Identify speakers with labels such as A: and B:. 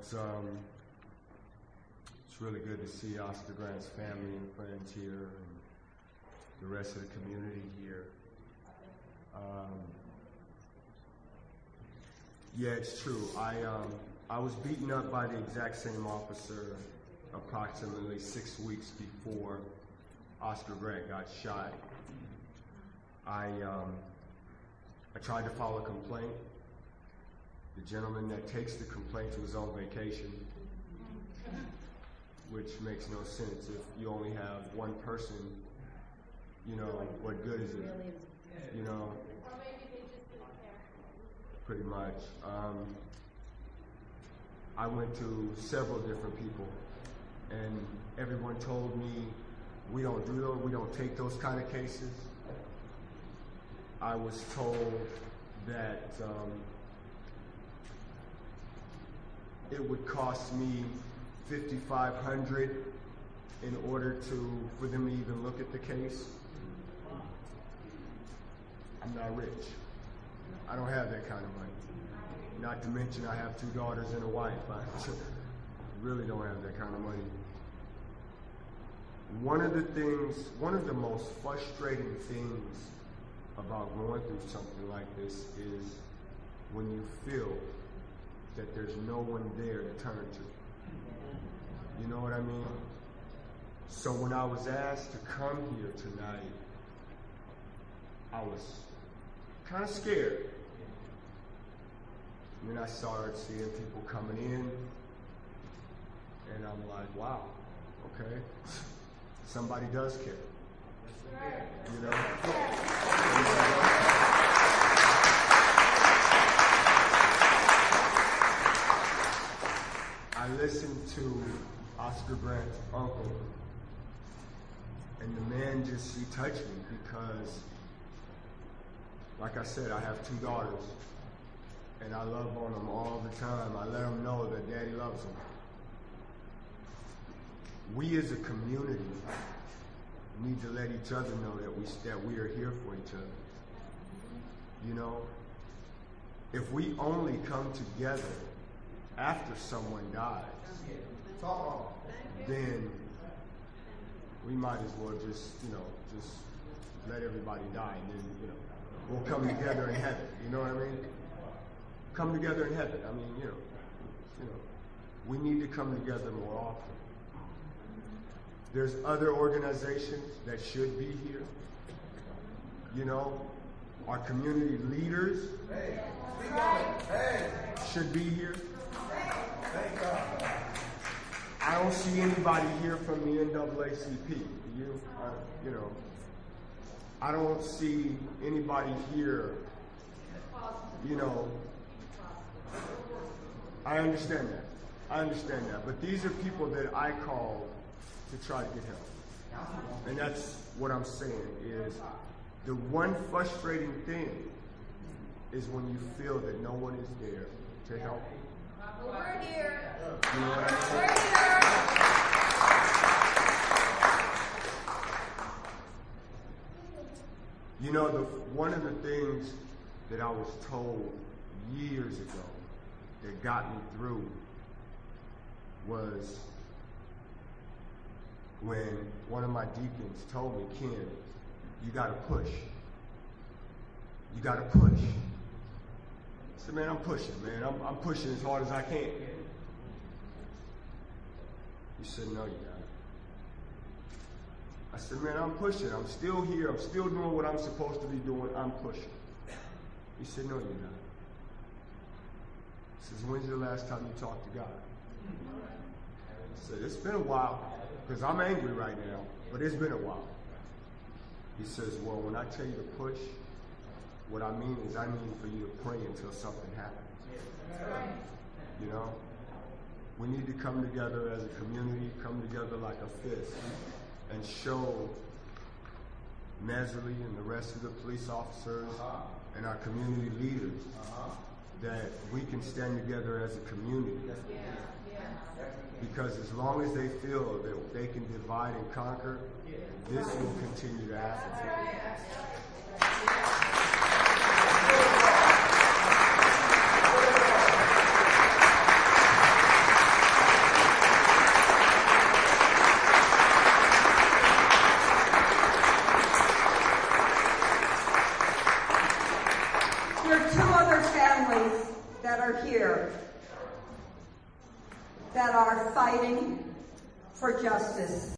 A: it's really good to see Oscar Grant's family and friends here and the rest of the community here. Yeah, it's true. I was beaten up by the exact same officer approximately 6 weeks before Oscar Grant got shot. I tried to file a complaint. The gentleman that takes the complaints was on vacation, which makes no sense. If you only have one person, you know, what good is it? You know, pretty much. I went to several different people, and everyone told me, we don't do those, we don't take those kind of cases. I was told that it would cost me $5,500 in order for them to even look at the case. I'm not rich. I don't have that kind of money. Not to mention I have 2 daughters and a wife. I really don't have that kind of money. One of the most frustrating things about going through something like this is when you feel that there's no one there to turn to. You know what I mean? So when I was asked to come here tonight, I was kind of scared. And then I started seeing people coming in, and I'm like, wow, okay, somebody does care. You know? I listened to Oscar Grant's uncle, and the man he touched me because, like I said, I have 2 daughters, and I love on them all the time. I let them know that Daddy loves them. We as a community need to let each other know that we are here for each other. You know, if we only come together after someone dies, then we might as well just let everybody die, and then, we'll come together in heaven. You know what I mean? Come together in heaven. I mean, we need to come together more often. There's other organizations that should be here. You know, our community leaders should be here. I don't see anybody here from the NAACP. I don't see anybody here, I understand that. But these are people that I call to try to get help. And that's what I'm saying is the one frustrating thing is when you feel that no one is there to help you.
B: We're here.
A: You know what I'm saying?
B: We're here.
A: You know, one of the things that I was told years ago that got me through was when one of my deacons told me, Ken, you got to push. You got to push. I said, man, I'm pushing, man. I'm pushing as hard as I can. He said, no, you got it. I said, man, I'm pushing. I'm still here. I'm still doing what I'm supposed to be doing. I'm pushing. He said, no, you're not. He says, when's the last time you talked to God? I said, it's been a while, because I'm angry right now, but it's been a while. He says, well, when I tell you to push, what I mean is I mean for you to pray until something happens. You know? We need to come together as a community, come together like a fist, and show Messerly and the rest of the police officers and our community leaders that we can stand together as a community. Because as long as they feel that they can divide and conquer, this will continue to happen.
B: There are two other families that are here that are fighting for justice.